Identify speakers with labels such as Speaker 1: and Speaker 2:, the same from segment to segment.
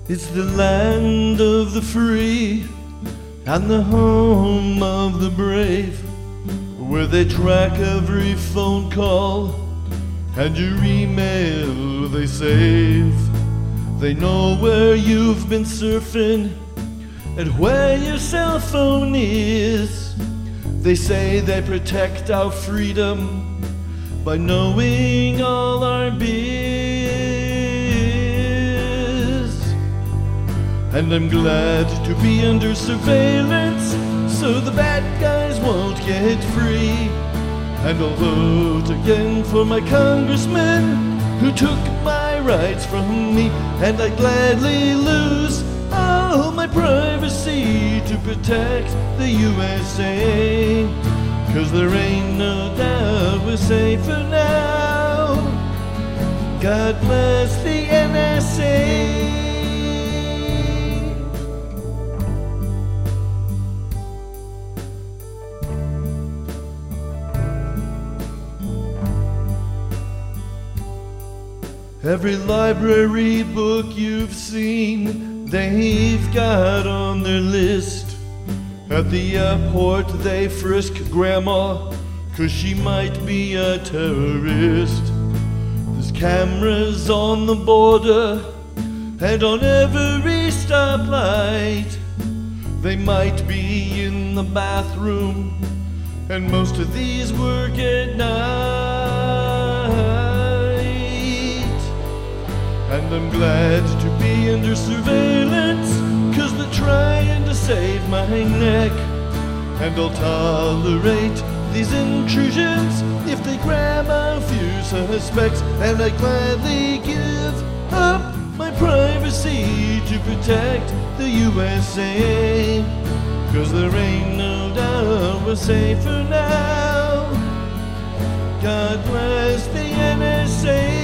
Speaker 1: It's the land of the free and the home of the brave, where they track every phone call and your email they save. They know where you've been surfing and where your cell phone is. They say they protect our freedom by knowing all our biz. And I'm glad to be under surveillance so the bad guys won't get free. And I'll vote again for my congressman who took my rights from me. And I'd gladly lose all my privacy to protect the USA, 'cause there ain't no doubt we're safer now. God bless the NSA. Every library book you've seen, they've got on their list. At the airport they frisk Grandma, 'cause she might be a terrorist. There's cameras on the border and on every stoplight. They might be in the bathroom, and most of these work at night. And I'm glad to be under surveillance, 'cause they're trying to save my neck. And I'll tolerate these intrusions if they grab a few suspects. And I gladly give up my privacy to protect the USA, 'cause there ain't no doubt we're safer now. God bless the NSA.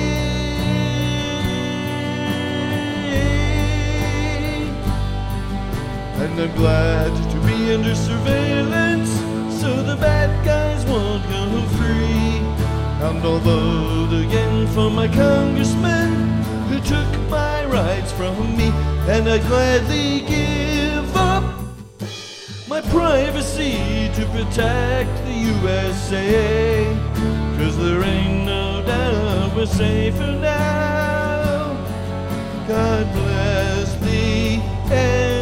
Speaker 1: And I'm glad to be under surveillance so the bad guys won't go free. And I'll vote again for my congressman who took my rights from me. And I gladly give up my privacy to protect the USA, 'cause there ain't no doubt we're safer now. God bless the